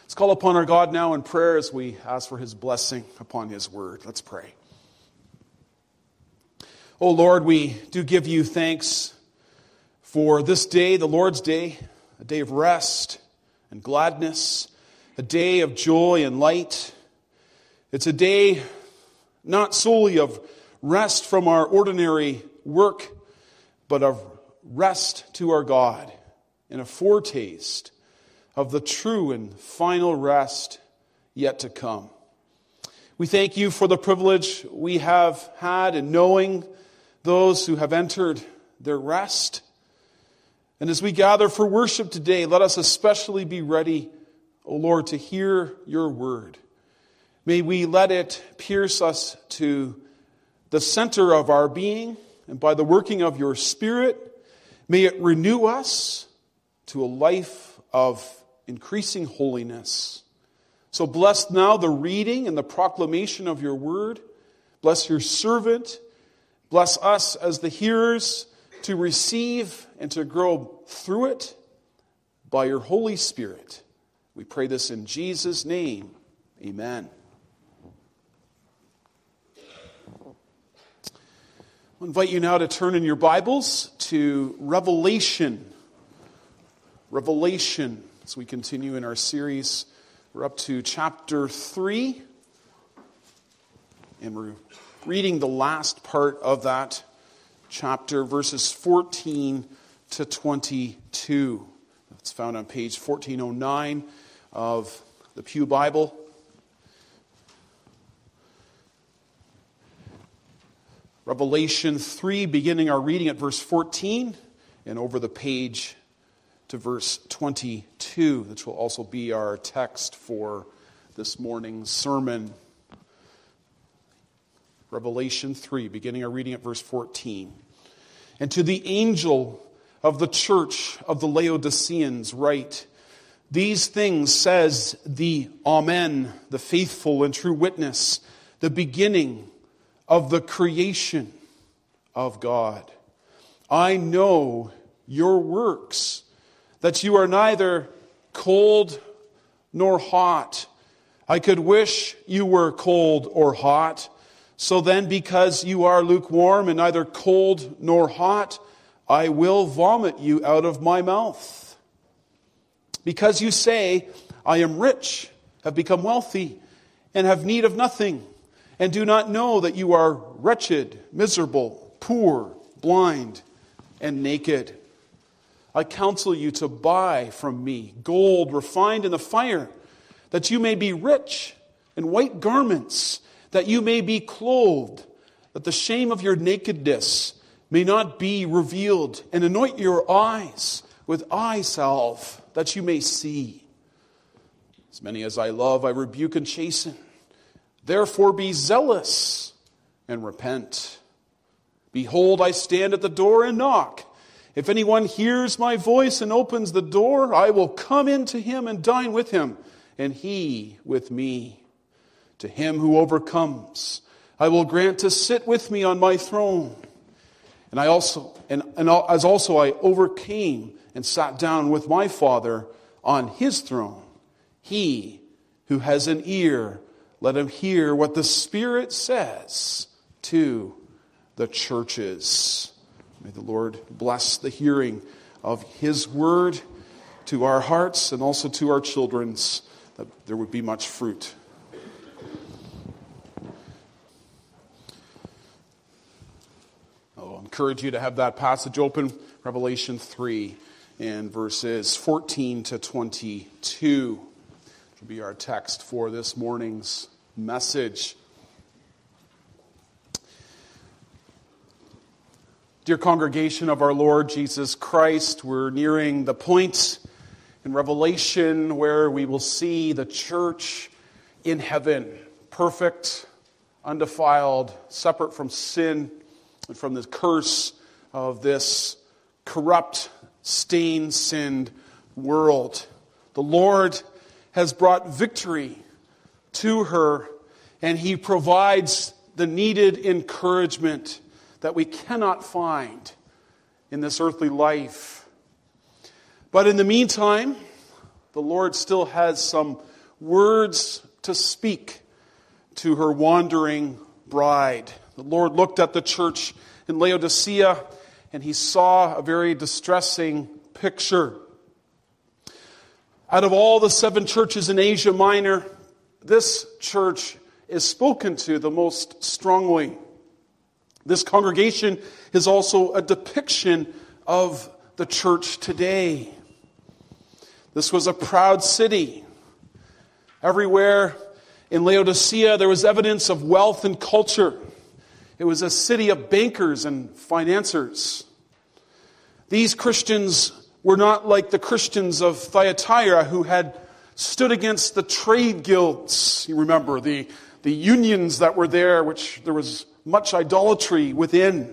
Let's call upon our God now in prayer as we ask for His blessing upon His word. Let's pray. Oh Lord, we do give You thanks for this day, the Lord's Day, a day of rest and gladness, a day of joy and light. It's a day not solely of rest from our ordinary work, but of rest to our God and a foretaste of the true and final rest yet to come. We thank You for the privilege we have had in knowing those who have entered their rest. And as we gather for worship today, let us especially be ready, O Lord, to hear Your word. May we let it pierce us to the center of our being, and by the working of Your Spirit, may it renew us to a life of increasing holiness. So bless now the reading and the proclamation of Your word. Bless Your servant. Bless us as the hearers to receive and to grow through it by Your Holy Spirit. We pray this in Jesus' name. Amen. I invite you now to turn in your Bibles to Revelation. Revelation, as we continue in our series. We're up to chapter 3, and we're reading the last part of that chapter, verses 14 to 22. It's found on page 1409 of the Pew Bible. Revelation 3, beginning our reading at verse 14, and over the page to verse 22, which will also be our text for this morning's sermon. Revelation 3, beginning our reading at verse 14. And to the angel of the church of the Laodiceans write, These things says the Amen, the faithful and true witness, the beginning of the creation of God. I know your works, that you are neither cold nor hot. I could wish you were cold or hot. So then, because you are lukewarm and neither cold nor hot, I will vomit you out of my mouth. Because you say, I am rich, have become wealthy, and have need of nothing, and do not know that you are wretched, miserable, poor, blind, and naked. I counsel you to buy from me gold refined in the fire, that you may be rich, and white garments, that you may be clothed, that the shame of your nakedness may not be revealed, and anoint your eyes with eye salve, that you may see. As many as I love, I rebuke and chasten. Therefore be zealous and repent. Behold, I stand at the door and knock. If anyone hears my voice and opens the door, I will come into him and dine with him, and he with me. To him who overcomes, I will grant to sit with me on my throne. And as also I overcame and sat down with my Father on his throne. He who has an ear, let him hear what the Spirit says to the churches. May the Lord bless the hearing of His word to our hearts and also to our children's, that there would be much fruit. I'll encourage you to have that passage open, Revelation 3 and verses 14 to 22. Which will be our text for this morning's message. Dear congregation of our Lord Jesus Christ, we're nearing the point in Revelation where we will see the church in heaven, perfect, undefiled, separate from sin and from the curse of this corrupt, stain-sinned world. The Lord has brought victory to her, and He provides the needed encouragement that we cannot find in this earthly life. But in the meantime, the Lord still has some words to speak to her wandering bride. The Lord looked at the church in Laodicea, and he saw a very distressing picture. Out of all the 7 churches in Asia Minor, this church is spoken to the most strongly. This congregation is also a depiction of the church today. This was a proud city. Everywhere in Laodicea, there was evidence of wealth and culture. It was a city of bankers and financiers. These Christians were not like the Christians of Thyatira who had stood against the trade guilds. You remember the unions that were there, which there was much idolatry within.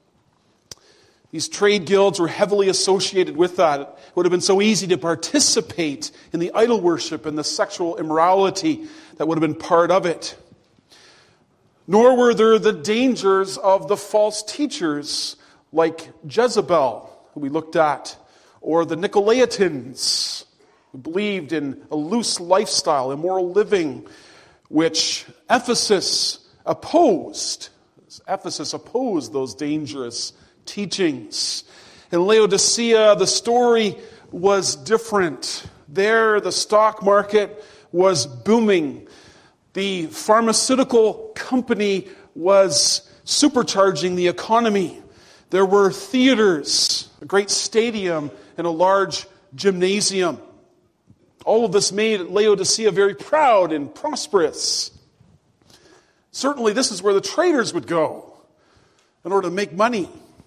These trade guilds were heavily associated with that. It would have been so easy to participate in the idol worship and the sexual immorality that would have been part of it. Nor were there the dangers of the false teachers like Jezebel, who we looked at, or the Nicolaitans, who believed in a loose lifestyle, immoral living, which Ephesus opposed. Ephesus opposed those dangerous teachings. In Laodicea, the story was different. There, the stock market was booming. The pharmaceutical company was supercharging the economy. There were theaters, a great stadium, and a large gymnasium. All of this made Laodicea very proud and prosperous. Certainly, this is where the traders would go in order to make money.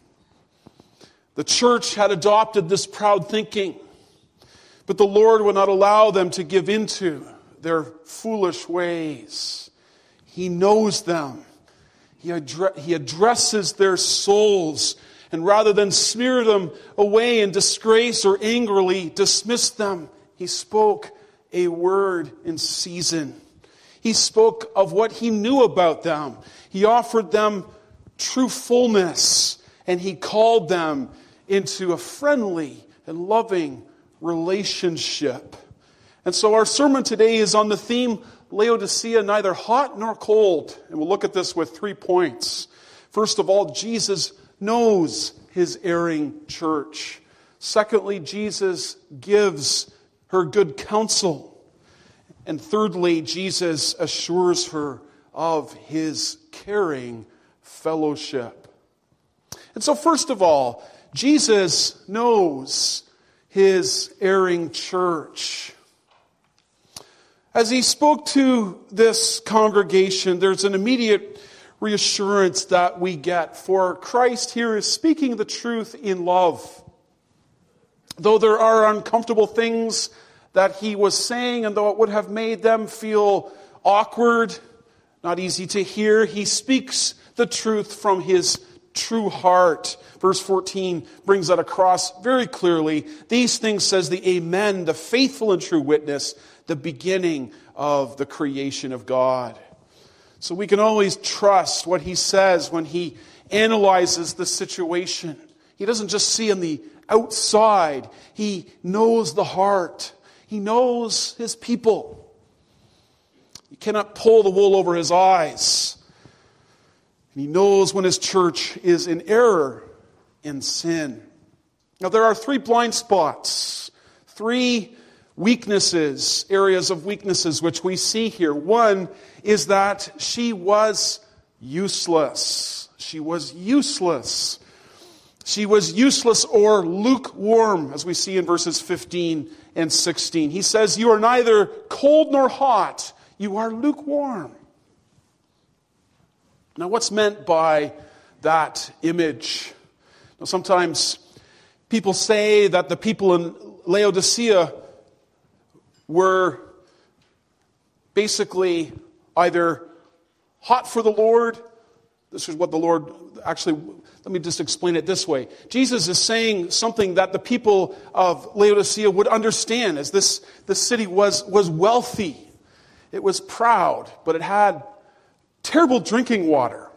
The church had adopted this proud thinking, but the Lord would not allow them to give into their foolish ways. He knows them. He addresses their souls, and rather than smear them away in disgrace or angrily dismiss them, he spoke a word in season. He spoke of what he knew about them. He offered them true fullness, and he called them into a friendly and loving relationship. And so our sermon today is on the theme, Laodicea, neither hot nor cold. And we'll look at this with 3 points. First of all, Jesus knows his erring church. Secondly, Jesus gives her good counsel. And thirdly, Jesus assures her of his caring fellowship. And so first of all, Jesus knows his erring church. As he spoke to this congregation, there's an immediate reassurance that we get. For Christ here is speaking the truth in love. Though there are uncomfortable things that he was saying, and though it would have made them feel awkward, not easy to hear, he speaks the truth from his true heart. Verse 14 brings that across very clearly. These things says the Amen, the faithful and true witness, the beginning of the creation of God. So we can always trust what he says when he analyzes the situation. He doesn't just see on the outside. He knows the heart. He knows his people. He cannot pull the wool over his eyes. And he knows when his church is in error and sin. Now there are 3 blind spots, 3 weaknesses, areas of weaknesses which we see here. One is that she was useless. She was useless. She was useless or lukewarm, as we see in verses 15 and 16. He says, you are neither cold nor hot. You are lukewarm. Now, what's meant by that image? Now, sometimes people say that the people in Laodicea were basically either hot for the Lord. This is what the Lord actually, let me just explain it this way. Jesus is saying something that the people of Laodicea would understand, as this city was wealthy. It was proud, but it had terrible drinking water.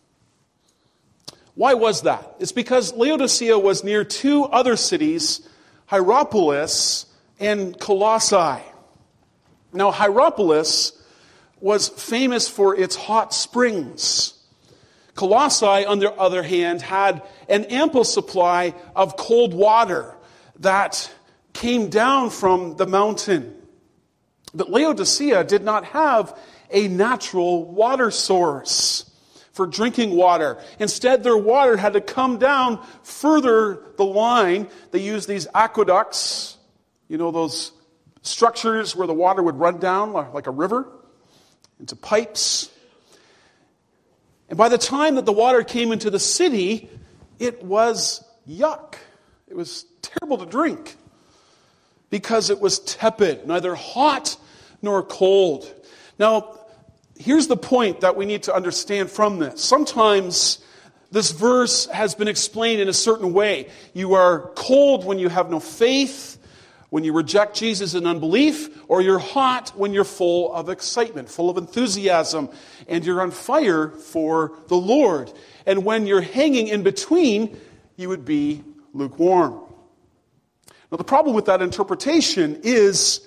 Why was that? It's because Laodicea was near 2 other cities, Hierapolis and Colossae. Now, Hierapolis was famous for its hot springs. Colossae, on the other hand, had an ample supply of cold water that came down from the mountain. But Laodicea did not have a natural water source for drinking water. Instead, their water had to come down further the line. They used these aqueducts, those structures where the water would run down like a river into pipes. And by the time that the water came into the city, it was yuck. It was terrible to drink because it was tepid, neither hot nor cold. Now, here's the point that we need to understand from this. Sometimes this verse has been explained in a certain way. You are cold when you have no faith, when you reject Jesus in unbelief, or you're hot when you're full of excitement, full of enthusiasm, and you're on fire for the Lord. And when you're hanging in between, you would be lukewarm. Now, the problem with that interpretation is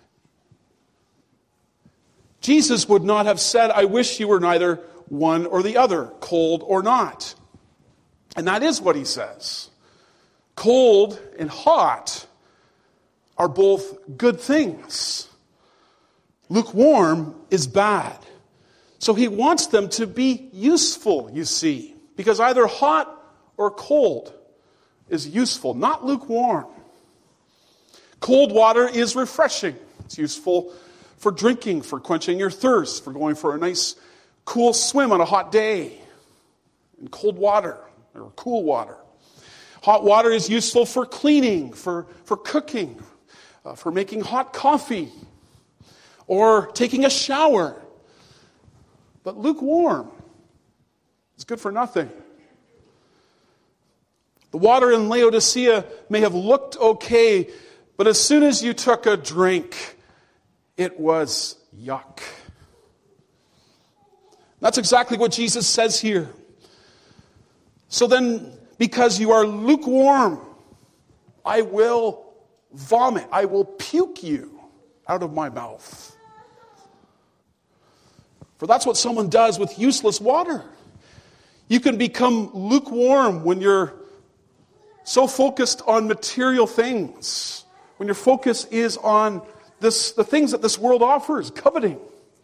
Jesus would not have said, I wish you were neither one or the other, cold or not. And that is what he says. Cold and hot are both good things. Lukewarm is bad. So he wants them to be useful, you see, because either hot or cold is useful, not lukewarm. Cold water is refreshing. It's useful for drinking, for quenching your thirst, for going for a nice cool swim on a hot day in cold water or cool water. Hot water is useful for cleaning, for cooking, for making hot coffee, or taking a shower. But lukewarm is good for nothing. The water in Laodicea may have looked okay, but as soon as you took a drink, it was yuck. That's exactly what Jesus says here. So then, because you are lukewarm, I will vomit, I will puke you out of my mouth. For that's what someone does with useless water. You can become lukewarm when you're so focused on material things, when your focus is on the things that this world offers, coveting.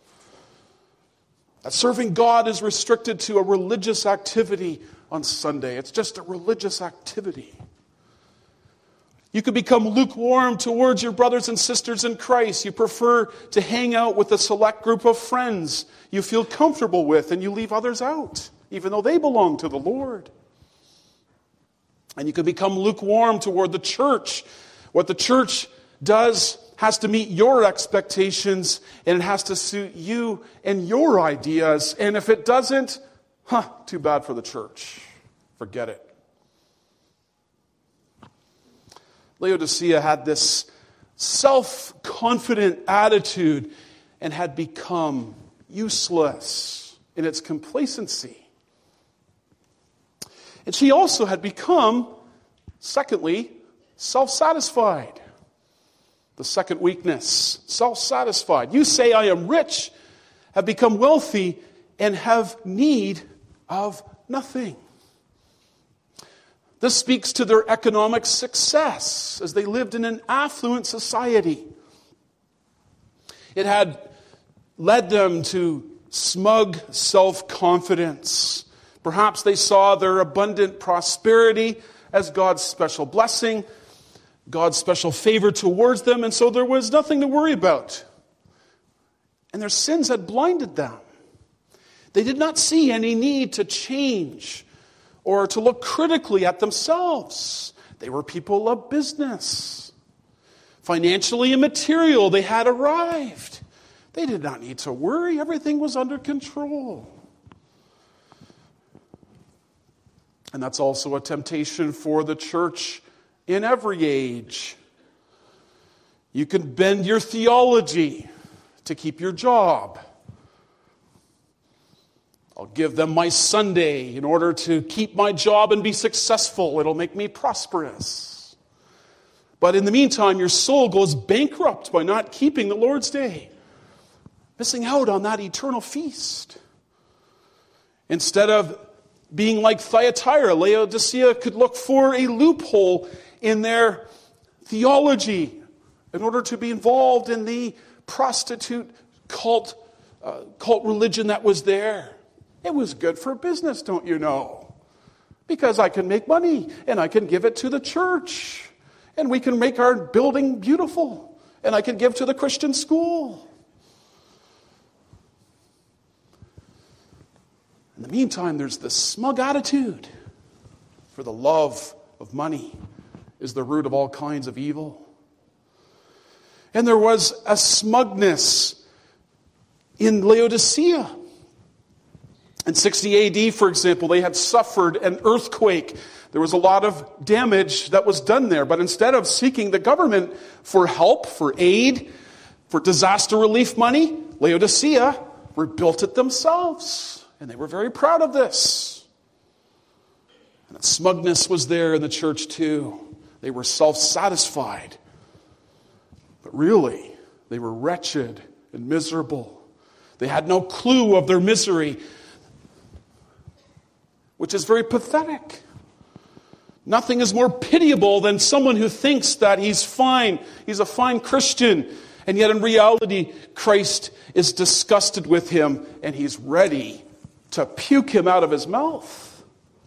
That serving God is restricted to a religious activity on Sunday. It's just a religious activity. You could become lukewarm towards your brothers and sisters in Christ. You prefer to hang out with a select group of friends you feel comfortable with, and you leave others out, even though they belong to the Lord. And you could become lukewarm toward the church. What the church does has to meet your expectations, and it has to suit you and your ideas. And if it doesn't, too bad for the church. Forget it. Laodicea had this self-confident attitude and had become useless in its complacency. And she also had become, secondly, self-satisfied. The second weakness, self-satisfied. You say, I am rich, have become wealthy, and have need of nothing. This speaks to their economic success as they lived in an affluent society. It had led them to smug self-confidence. Perhaps they saw their abundant prosperity as God's special blessing, God's special favor towards them, and so there was nothing to worry about. And their sins had blinded them. They did not see any need to change or to look critically at themselves. They were people of business. Financially and material, they had arrived. They did not need to worry. Everything was under control. And that's also a temptation for the church in every age. You can bend your theology to keep your job. I'll give them my Sunday in order to keep my job and be successful. It'll make me prosperous. But in the meantime, your soul goes bankrupt by not keeping the Lord's Day, missing out on that eternal feast. Instead of being like Thyatira, Laodicea could look for a loophole in their theology in order to be involved in the prostitute cult religion that was there. It was good for business, don't you know? Because I can make money and I can give it to the church. And we can make our building beautiful. And I can give to the Christian school. In the meantime, there's this smug attitude. For the love of money is the root of all kinds of evil. And there was a smugness in Laodicea. In 60 AD, for example, they had suffered an earthquake. There was a lot of damage that was done there. But instead of seeking the government for help, for aid, for disaster relief money, Laodicea rebuilt it themselves. And they were very proud of this. And that smugness was there in the church too. They were self-satisfied. But really, they were wretched and miserable. They had no clue of their misery, which is very pathetic. Nothing is more pitiable than someone who thinks that he's fine, he's a fine Christian, and yet in reality, Christ is disgusted with him and he's ready to puke him out of his mouth.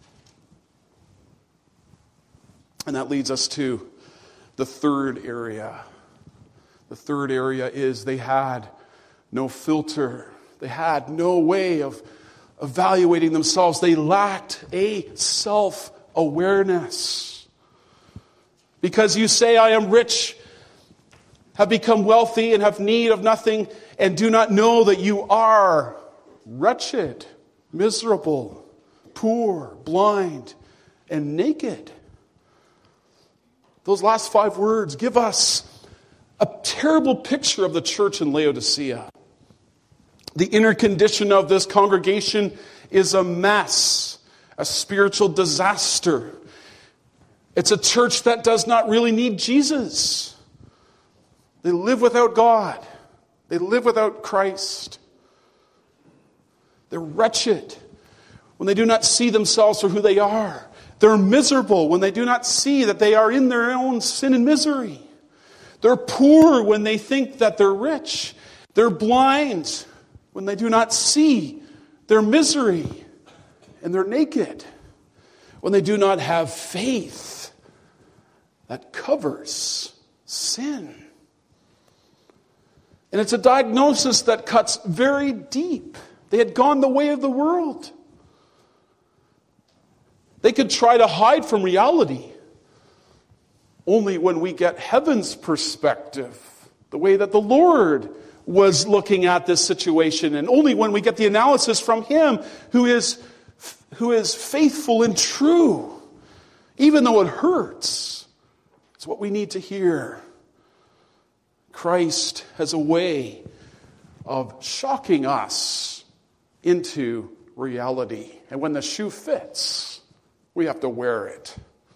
And that leads us to the third area. The third area is they had no filter. They had no way of evaluating themselves. They lacked a self-awareness. Because you say, I am rich, have become wealthy, and have need of nothing, and do not know that you are wretched, miserable, poor, blind, and naked. Those last 5 words give us a terrible picture of the church in Laodicea. The inner condition of this congregation is a mess, a spiritual disaster. It's a church that does not really need Jesus. They live without God. They live without Christ. They're wretched when they do not see themselves for who they are. They're miserable when they do not see that they are in their own sin and misery. They're poor when they think that they're rich. They're blind when they do not see their misery. And they're naked when they do not have faith that covers sin. And it's a diagnosis that cuts very deep. They had gone the way of the world. They could try to hide from reality. Only when we get heaven's perspective, the way that the Lord was looking at this situation, and only when we get the analysis from Him who is faithful and true, even though it hurts. It's what we need to hear. Christ has a way of shocking us into reality. And when the shoe fits, we have to wear it.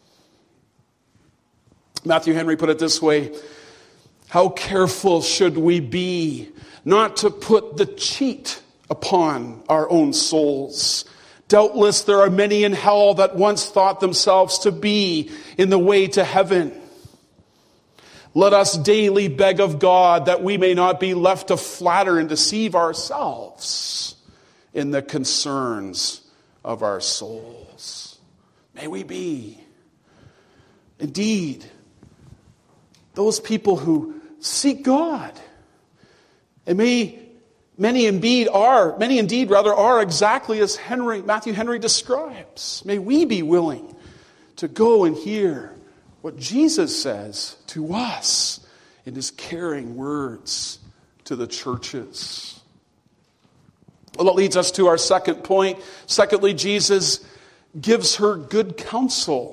Matthew Henry put it this way: how careful should we be not to put the cheat upon our own souls? Doubtless there are many in hell that once thought themselves to be in the way to heaven. Let us daily beg of God that we may not be left to flatter and deceive ourselves in the concerns of our souls. May we be indeed those people who seek God. And many indeed are exactly as Matthew Henry describes. May we be willing to go and hear what Jesus says to us in His caring words to the churches. Well, that leads us to our second point. Secondly, Jesus gives her good counsel.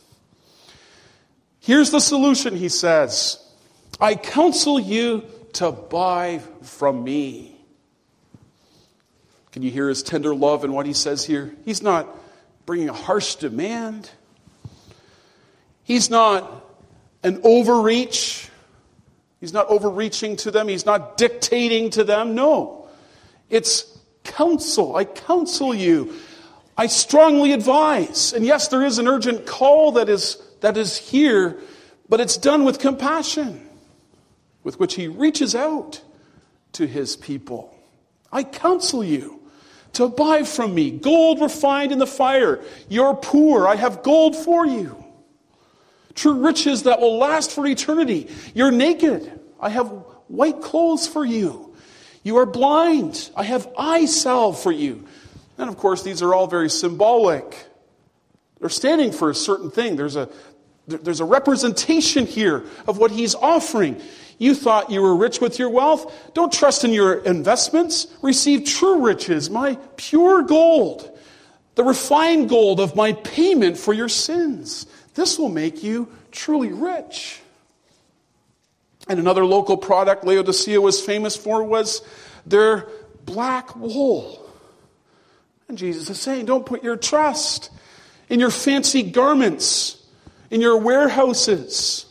Here's the solution, He says. I counsel you to buy from me. Can you hear His tender love in what He says here? He's not bringing a harsh demand. He's not an overreach. He's not overreaching to them. He's not dictating to them. No. It's counsel. I counsel you. I strongly advise. And yes, there is an urgent call that is here, but it's done with compassion, with which he reaches out to his people. I counsel you to buy from me gold refined in the fire. You're poor. I have gold for you. True riches that will last for eternity. You're naked. I have white clothes for you. You are blind. I have eye salve for you. And of course, these are all very symbolic. They're standing for a certain thing. There's a representation here of what he's offering. You thought you were rich with your wealth? Don't trust in your investments. Receive true riches, my pure gold, the refined gold of my payment for your sins. This will make you truly rich. And another local product Laodicea was famous for was their black wool. And Jesus is saying, don't put your trust in your fancy garments, in your warehouses.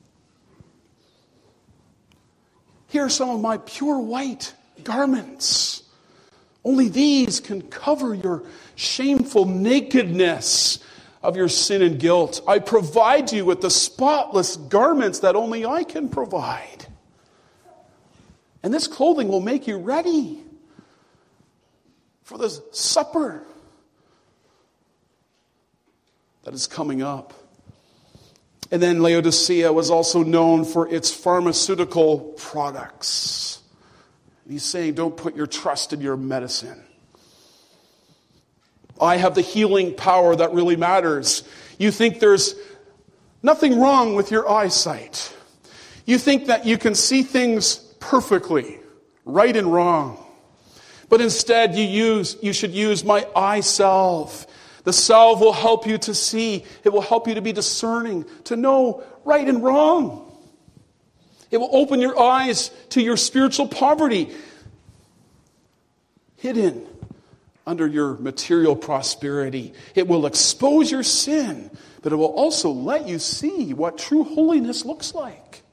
Here are some of my pure white garments. Only these can cover your shameful nakedness of your sin and guilt. I provide you with the spotless garments that only I can provide. And this clothing will make you ready for the supper that is coming up. And then Laodicea was also known for its pharmaceutical products. He's saying, don't put your trust in your medicine. I have the healing power that really matters. You think there's nothing wrong with your eyesight. You think that you can see things perfectly, right and wrong. But instead you should use my eye salve. The salve will help you to see. It will help you to be discerning, to know right and wrong. It will open your eyes to your spiritual poverty, hidden under your material prosperity. It will expose your sin, but it will also let you see what true holiness looks like.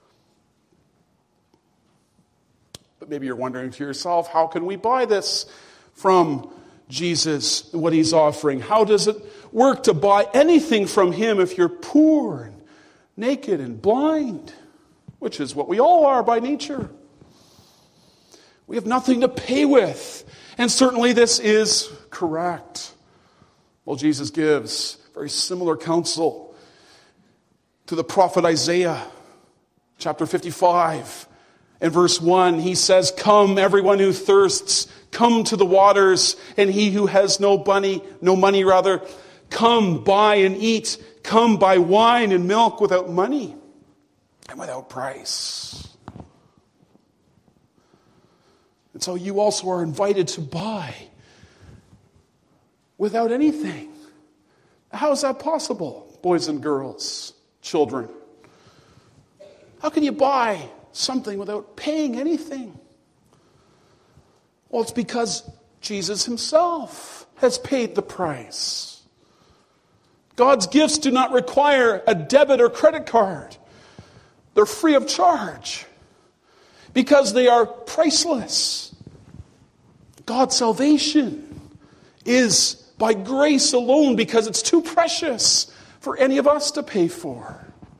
But maybe you're wondering to yourself, how can we buy this from Jesus, what he's offering? How does it work to buy anything from him if you're poor and naked and blind? Which is what we all are by nature. We have nothing to pay with. And certainly this is correct. Well, Jesus gives very similar counsel to the prophet Isaiah, chapter 55. In verse 1, he says, come, everyone who thirsts, come to the waters, and he who has no money, come buy and eat. Come buy wine and milk without money and without price. And so you also are invited to buy without anything. How is that possible, boys and girls, children? How can you buy something without paying anything? Well, it's because Jesus himself has paid the price. God's gifts do not require a debit or credit card. They're free of charge because they are priceless. God's salvation is by grace alone because it's too precious for any of us to pay for.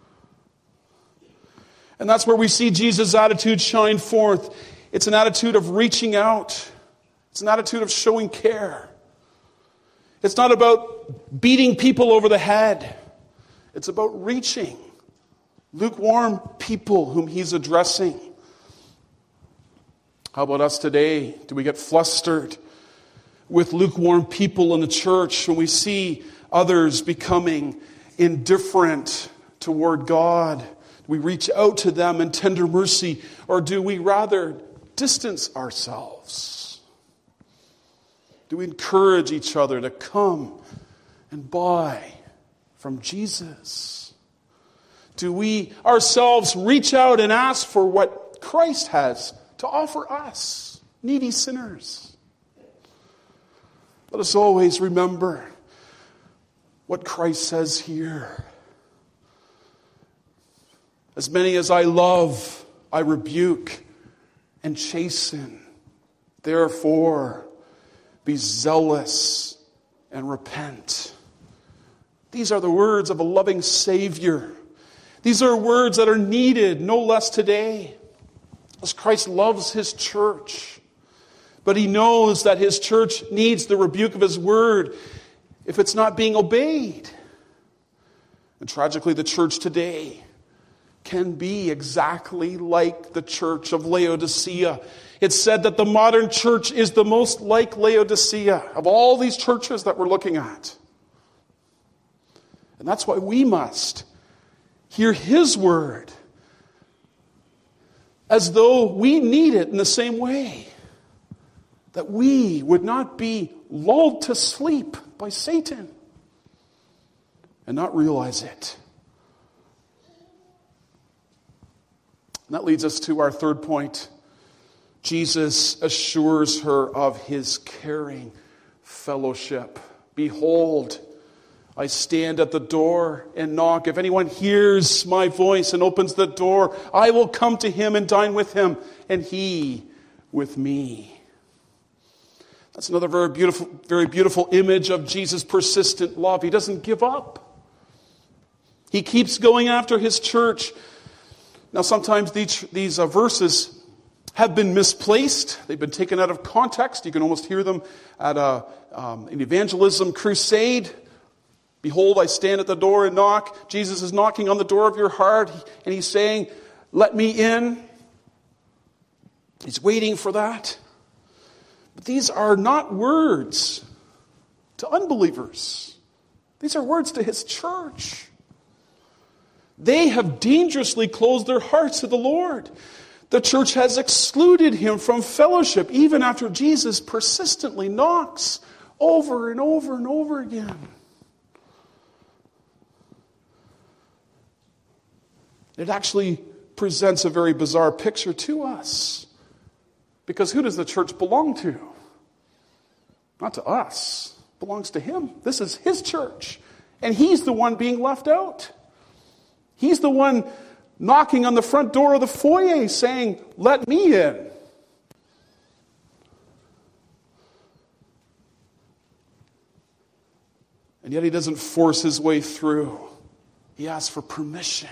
And that's where we see Jesus' attitude shine forth. It's an attitude of reaching out. It's an attitude of showing care. It's not about beating people over the head. It's about reaching lukewarm people whom he's addressing. How about us today? Do we get flustered with lukewarm people in the church when we see others becoming indifferent toward God? Do we reach out to them in tender mercy, or do we rather distance ourselves? Do we encourage each other to come and buy from Jesus? Do we ourselves reach out and ask for what Christ has to offer us, needy sinners? Let us always remember what Christ says here. As many as I love, I rebuke and chasten. Therefore, be zealous and repent. These are the words of a loving Savior. These are words that are needed no less today, as Christ loves His church. But He knows that His church needs the rebuke of His word if it's not being obeyed. And tragically, the church today can be exactly like the church of Laodicea. It's said that the modern church is the most like Laodicea of all these churches that we're looking at. And that's why we must hear His word as though we need it in the same way. That we would not be lulled to sleep by Satan and not realize it. And that leads us to our third point. Jesus assures her of His caring fellowship. Behold, I stand at the door and knock. If anyone hears my voice and opens the door, I will come to him and dine with him, and he with me. That's another very beautiful image of Jesus' persistent love. He doesn't give up. He keeps going after His church. Now, sometimes these verses have been misplaced. They've been taken out of context. You can almost hear them at an evangelism crusade. Behold, I stand at the door and knock. Jesus is knocking on the door of your heart, and He's saying, let me in. He's waiting for that. But these are not words to unbelievers. These are words to His church. They have dangerously closed their hearts to the Lord. The church has excluded Him from fellowship, even after Jesus persistently knocks over and over and over again. It actually presents a very bizarre picture to us. Because who does the church belong to? Not to us. It belongs to Him. This is His church. And He's the one being left out. He's the one knocking on the front door of the foyer saying, let me in. And yet He doesn't force His way through. He asks for permission.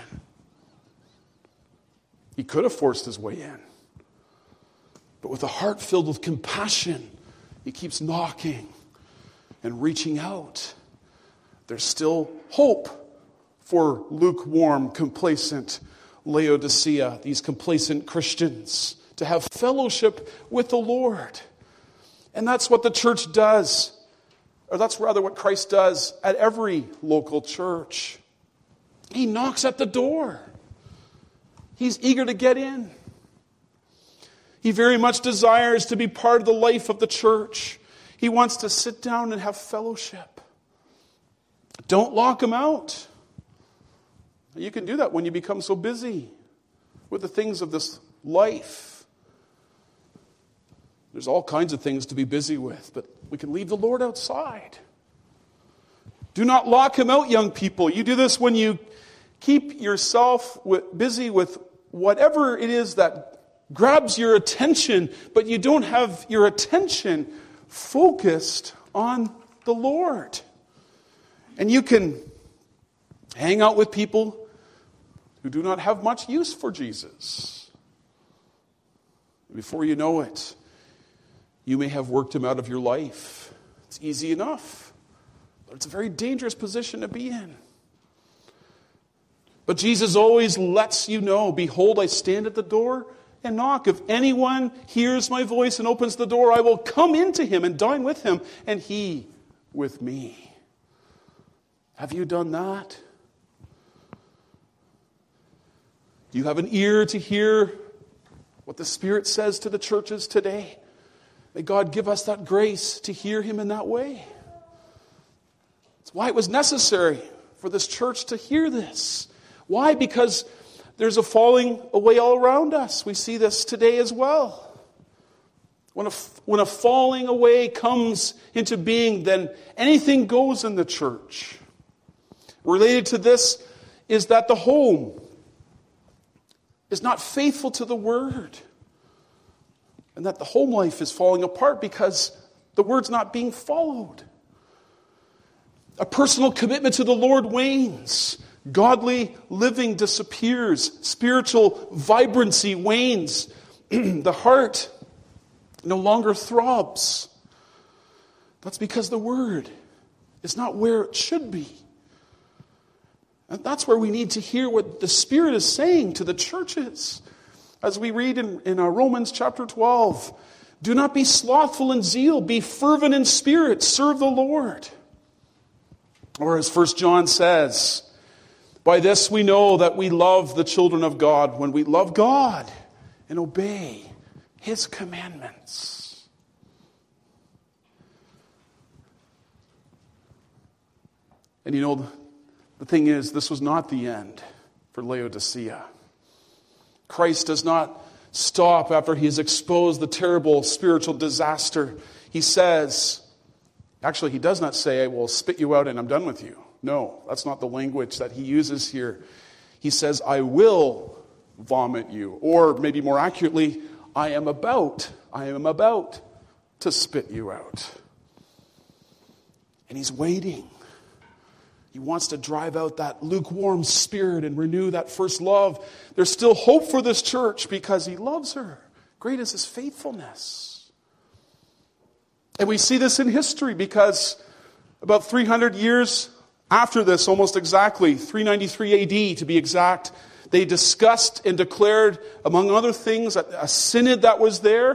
He could have forced His way in. But with a heart filled with compassion, He keeps knocking and reaching out. There's still hope for lukewarm, complacent Laodicea, these complacent Christians, to have fellowship with the Lord. And that's what the church does, or that's rather what Christ does at every local church. He knocks at the door. He's eager to get in. He very much desires to be part of the life of the church. He wants to sit down and have fellowship. Don't lock Him out. You can do that when you become so busy with the things of this life. There's all kinds of things to be busy with, but we can leave the Lord outside. Do not lock Him out, young people. You do this when you keep yourself busy with whatever it is that grabs your attention, but you don't have your attention focused on the Lord. And you can hang out with people who do not have much use for Jesus. Before you know it, you may have worked Him out of your life. It's easy enough, but it's a very dangerous position to be in. But Jesus always lets you know, behold, I stand at the door and knock. If anyone hears my voice and opens the door, I will come into him and dine with him, and he with me. Have you done that? Do you have an ear to hear what the Spirit says to the churches today? May God give us that grace to hear Him in that way. That's why it was necessary for this church to hear this. Why? Because there's a falling away all around us. We see this today as well. When a falling away comes into being, then anything goes in the church. Related to this is that the home is not faithful to the word. And that the home life is falling apart because the word's not being followed. A personal commitment to the Lord wanes. Godly living disappears. Spiritual vibrancy wanes. The heart no longer throbs. That's because the word is not where it should be. And that's where we need to hear what the Spirit is saying to the churches. As we read in Romans chapter 12, do not be slothful in zeal, be fervent in spirit, serve the Lord. Or as 1 John says, by this we know that we love the children of God, when we love God and obey His commandments. And you know, the thing is, this was not the end for Laodicea. Christ does not stop after He has exposed the terrible spiritual disaster. He says, actually, He does not say, I will spit you out and I'm done with you. No, that's not the language that He uses here. He says, I will vomit you. Or maybe more accurately, I am about to spit you out. And He's waiting. He wants to drive out that lukewarm spirit and renew that first love. There's still hope for this church because He loves her. Great is His faithfulness. And we see this in history because about 300 years after this, almost exactly, 393 AD to be exact, they discussed and declared, among other things, a synod that was there.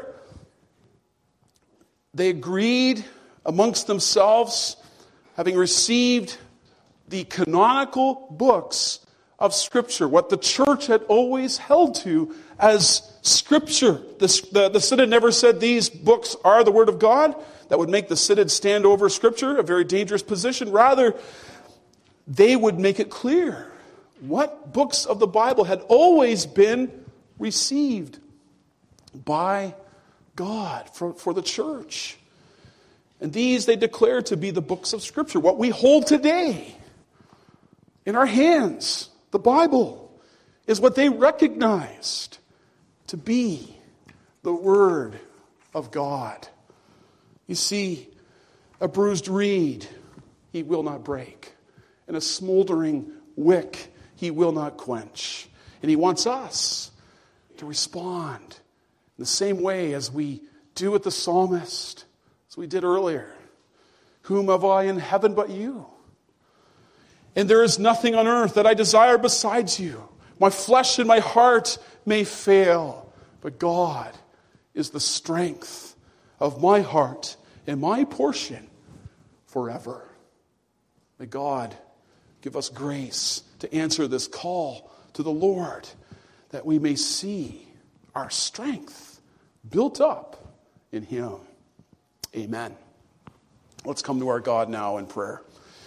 They agreed amongst themselves, having received the canonical books of Scripture, what the church had always held to as Scripture. The synod never said these books are the Word of God. That would make the synod stand over Scripture, a very dangerous position. Rather, they would make it clear what books of the Bible had always been received by God for the church. And these they declared to be the books of Scripture, what we hold today in our hands. The Bible is what they recognized to be the Word of God. You see, a bruised reed He will not break, and a smoldering wick He will not quench. And He wants us to respond in the same way as we do with the psalmist, as we did earlier. Whom have I in heaven but you? And there is nothing on earth that I desire besides you. My flesh and my heart may fail, but God is the strength of my heart and my portion forever. May God give us grace to answer this call to the Lord, that we may see our strength built up in Him. Amen. Let's come to our God now in prayer.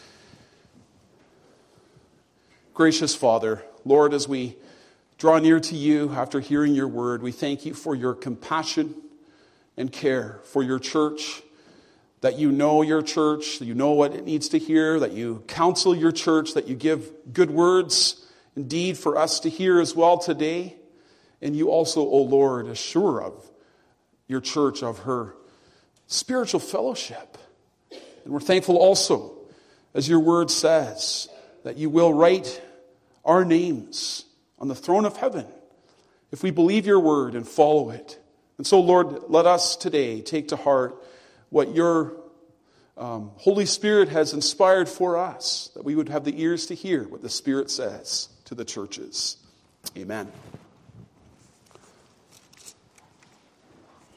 Gracious Father, Lord, as we draw near to You after hearing Your word, we thank You for Your compassion and care for Your church, that You know Your church, that You know what it needs to hear, that You counsel Your church, that You give good words indeed for us to hear as well today. And You also, O Lord, assure of Your church of her spiritual fellowship. And we're thankful also, as Your word says, that You will write our names on the throne of heaven if we believe Your word and follow it. And so, Lord, let us today take to heart what Your Holy Spirit has inspired for us, that we would have the ears to hear what the Spirit says to the churches. Amen.